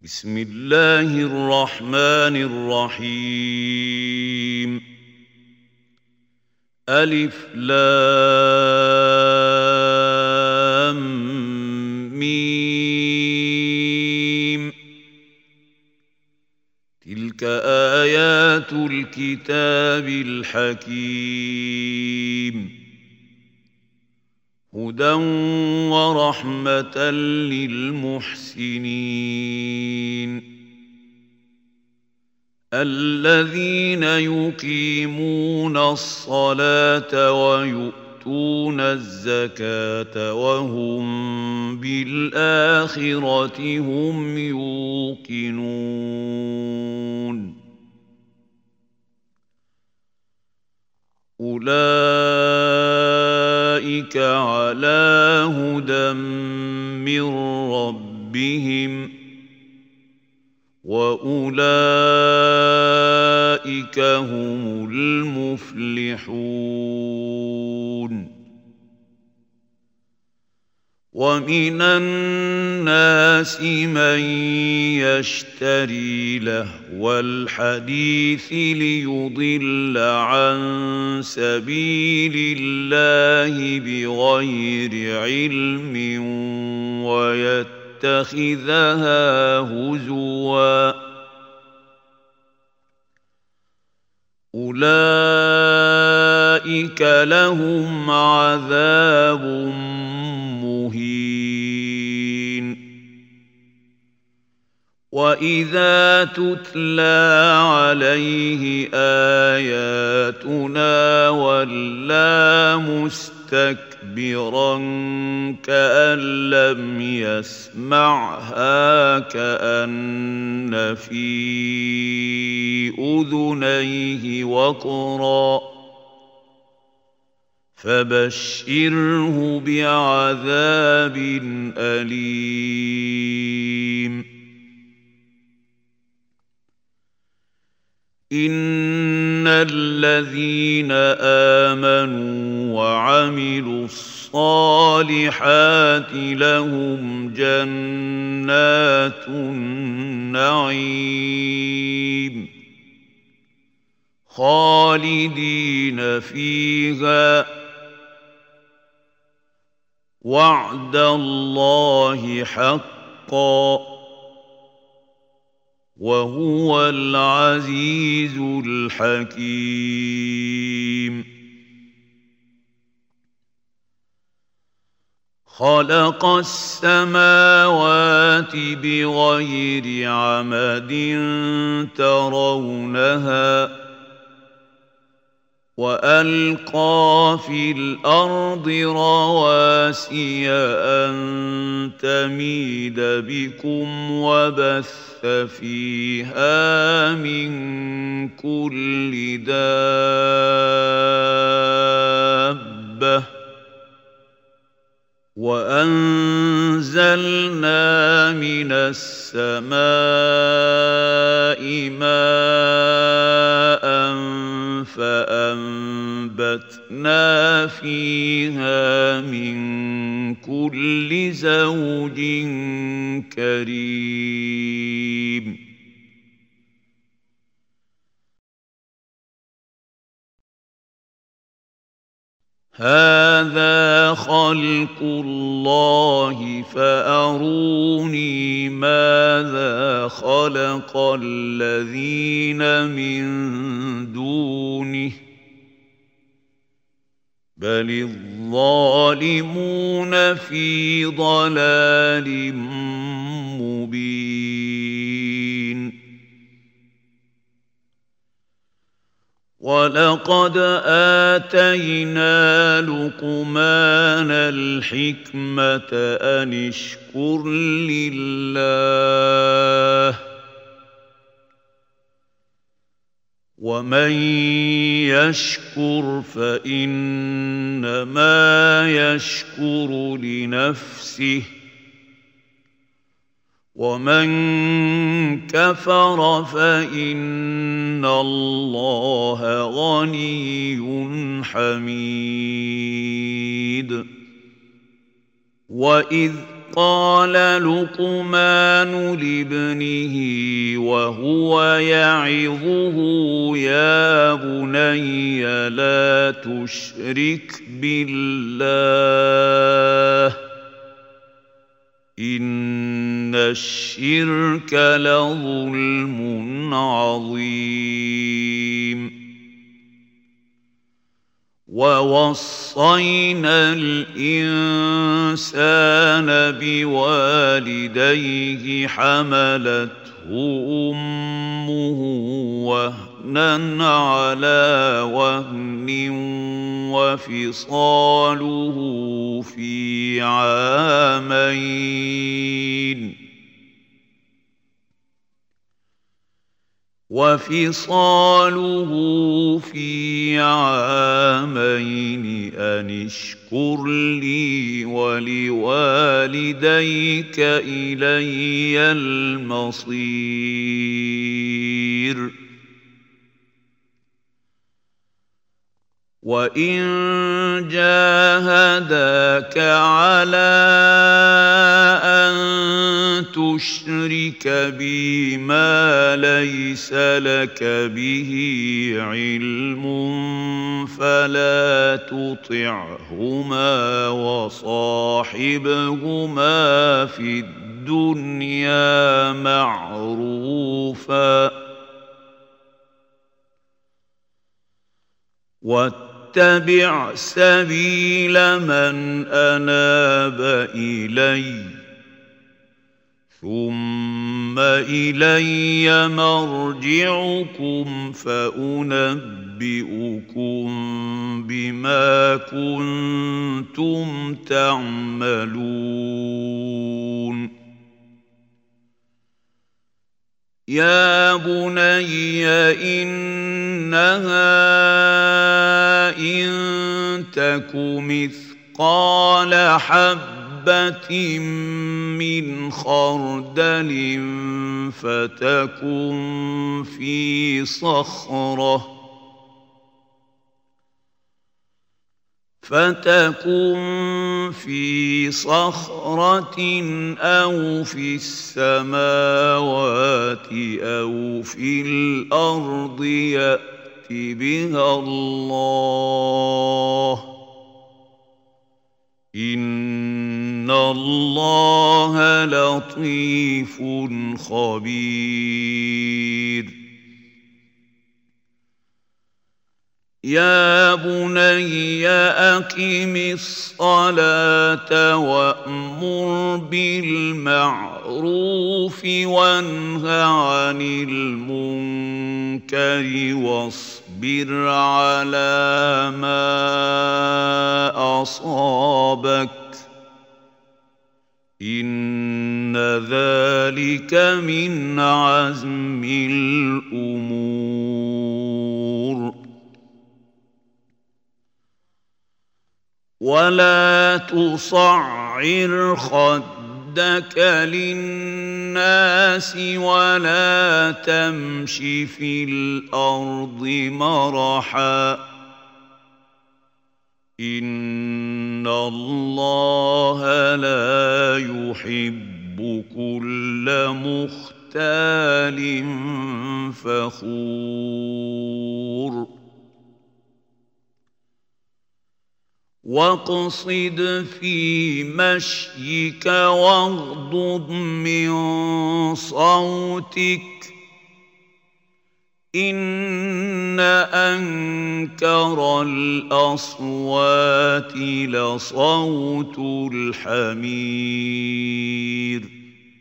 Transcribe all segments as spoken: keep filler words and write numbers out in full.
بسم الله الرحمن الرحيم. ألف لام ميم. تلك آيات الكتاب الحكيم، هدى ورحمة للمحسنين الذين يقيمون الصلاة ويؤتون الزكاة وهم بالآخرة هم يوقنون. أولئك على هدى من ربهم وأولئك هم المفلحون. ومن الناس من يشتري لهو الحديث ليضل عن سبيل الله بغير علم ويتخذها هزوا. أولئك لهم عذاب مهين. وإذا تتلى عليه آياتنا ولى مستكبرا كأن لم يسمعها كأن في أذنيه وقرا فبشره بعذاب أليم. إن الذين آمنوا وعملوا الصالحات لهم جنات النعيم خالدين فيها وعد الله حقا وهو العزيز الحكيم. خلق السماوات بغير عمد ترونها وألقى في الأرض رواسي أن تميد بكم وبث فيها من كل دابة وأنزلنا من السماء ماء فأنبتنا فيها من كل زوج كريم. هذا خلق الله فأروني ماذا خلق الذين من دونه بل الظالمون في ضلال مبين. ولقد آتينا لقمان الحكمة أن اشكر لله ومن يشكر فإنما يشكر لنفسه ومن كفر فإن الله غني حميد. وإذ قال لقمان لابنه وهو يعظه يا بني لا تشرك بالله إن الشرك لظلم عظيم ووصينا الإنسان بوالديه حملته أمه وهنا على وهن وفصاله في عامين وفصاله في عامين أن اشكر لي ولوالديك إلي المصير وإن جاهداك على أن تشرك بي ما ليس لك به علم فلا تطعهما وصاحبهما في الدنيا معروفا واتبع سبيل من أناب إليّ ثم إلي مرجعكم فأنبئكم بما كنتم تعملون يا بني إنها إن تك مثقال حبة من خردل فتكن في صخرة فتكن في صخرة أو في السماوات أو في الأرض يأت بها الله إن الله لطيف خبير يا بني أقم الصلاة وأمر بالمعروف وانه عن المنكر واصبر على ما أصابك إن ذلك من عزم الأمور ولا تصعر خدك للناس ولا تمش في الأرض مرحا إن الله لا يحب كل مختال فخور واقصد في مشيك واغضض من صوتك إن أنكر الأصوات لصوت الحمير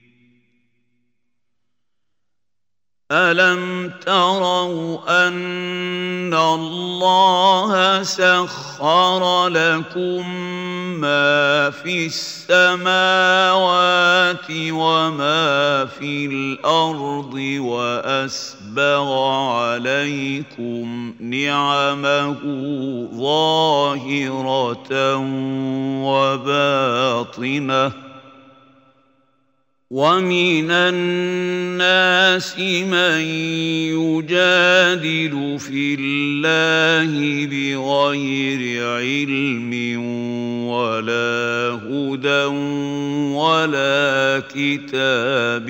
ألم تروا أن الله سخر لكم ما في السماوات وما في الأرض وأسبغ عليكم نعمه ظاهرة وباطنة ومن الناس من يجادل في الله بغير علم ولا هدى ولا كتاب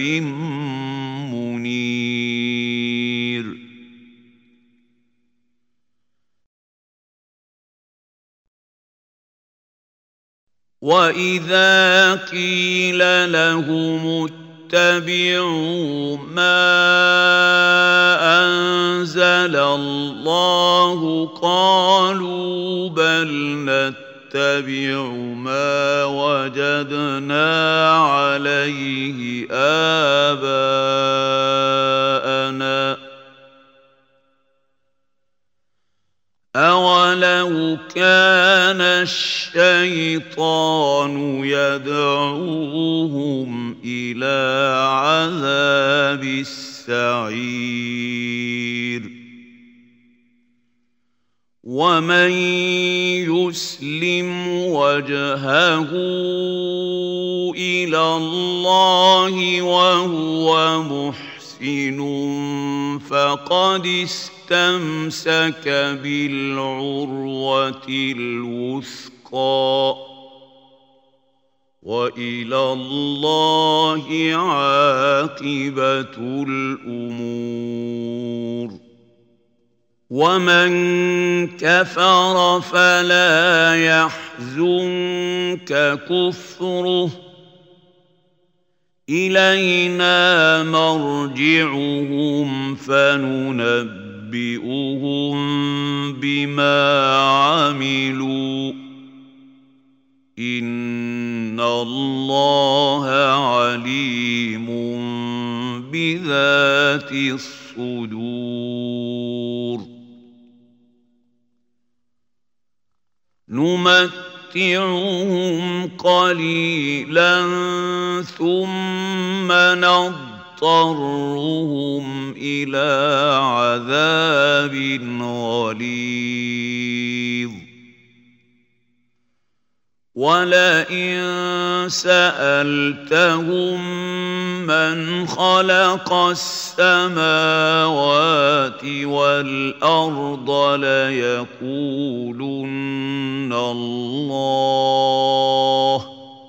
منير وإذا قيل لهم اتبعوا ما أنزل الله قالوا بل نتبع ما وجدنا عليه آباءنا أولو كان الشيطان يدعوهم إلى عذاب السعير ومن يسلم وجهه إلى الله وهو محسن فقد استمسك بالعروة الوثقى وإلى الله عاقبة الأمور ومن كفر فلا يحزنك كفره إلينا مرجعهم فننبئهم بما عملوا إن الله عليم بذات الصدور نمتعهم قليلا ثم نضطرهم إلى عذاب غليظ ولئن سألتهم من خلق السماوات والأرض ليقولن الله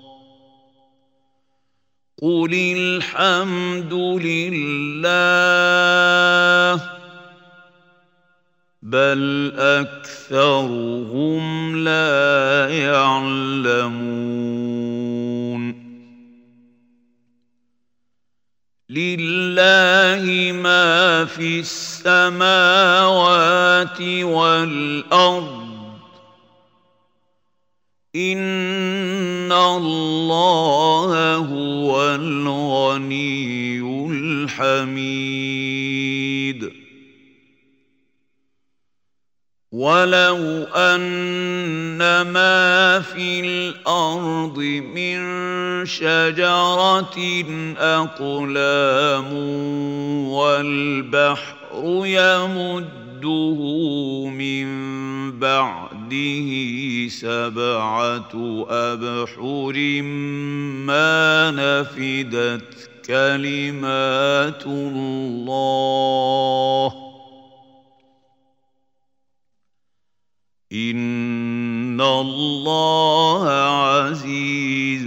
قل الحمد لله بل أكثرهم لا يعلمون لله ما في السماوات والأرض إن الله هو الغني الحميد ولو أن ما في الأرض من شجرة أقلام والبحر يمده من بعده سبعة أبحر ما نفدت كلمات الله إن الله عزيز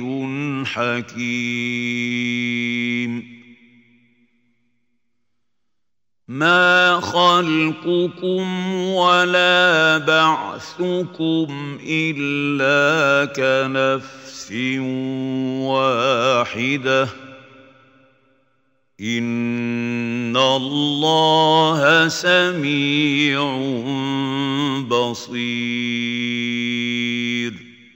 حكيم ما خلقكم ولا بعثكم إلا كنفس واحدة إن الله سميع بصير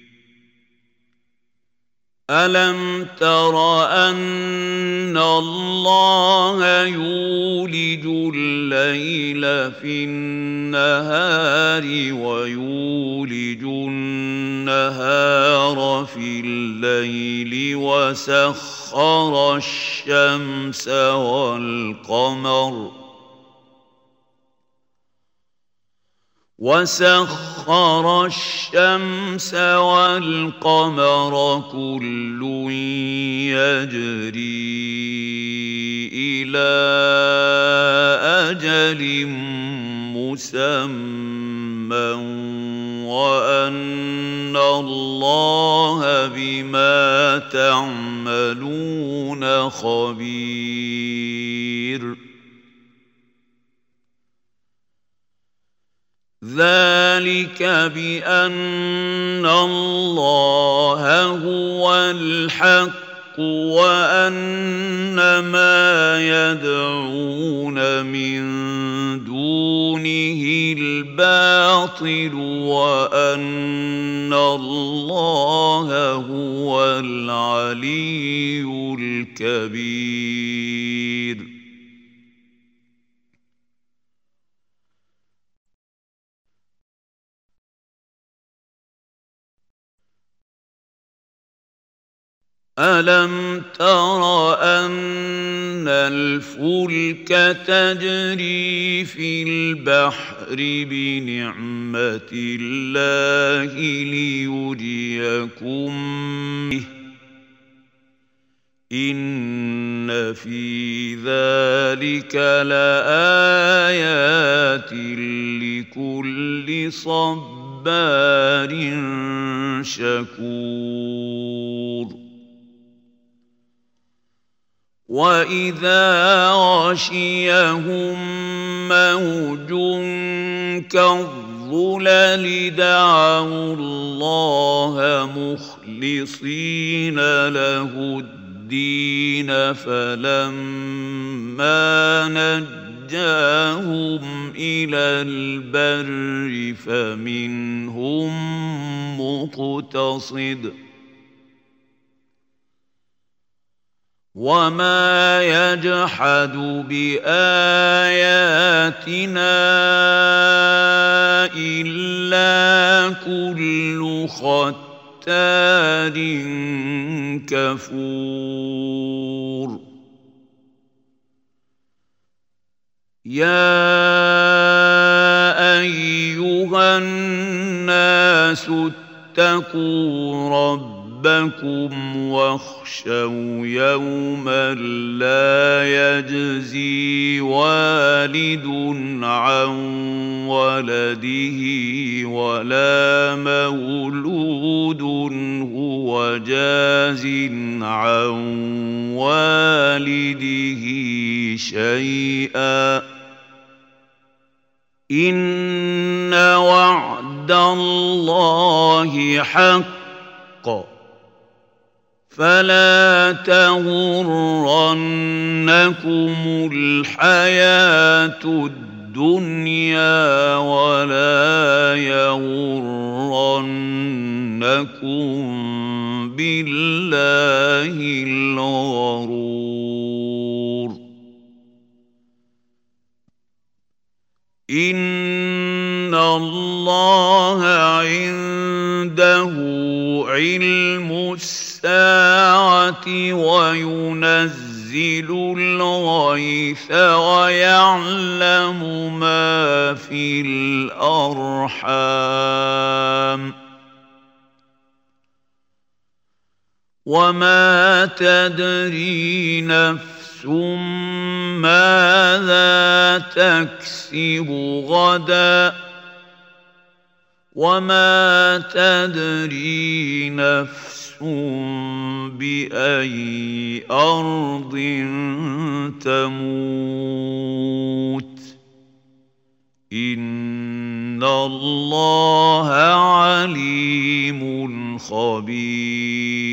ألم تر أن الله يولج الليل في النهار ويولج النهار في الليل وسخر الشمس والقمر وسخر الشمس والقمر كل يجري إلى أجل مسمى وأن الله بما تعملون خبير ذلك بأن الله هو الحق وأن ما يدعون من دونه الباطل وأن الله هو العلي الكبير ألم تر أن الفلك تجري في البحر بنعمة الله ليريكم به إن في ذلك لآيات لكل صبار شكور وإذا غشيهم موج كالظلل دعوا الله مخلصين له الدين فلما نجاهم إلى البر فمنهم مقتصد وما يجحد بآياتنا إلا كل ختار كفور يا أيها الناس اتقوا ربكم ربكم واخشوا يوما لا يجزي والد عن ولده ولا مولود هو جاز عن والده شيئا إن وعد الله حق فلا تغرنكم الحياة الدنيا ولا يغرنكم بالله الغرور إن الله عنده علم الساعة وينزل الغيث ويعلم ما في الأرحام وما تدري نفس ماذا تكسب غدا وما تدري نفس بأي أرض تموت إن الله عليم خبير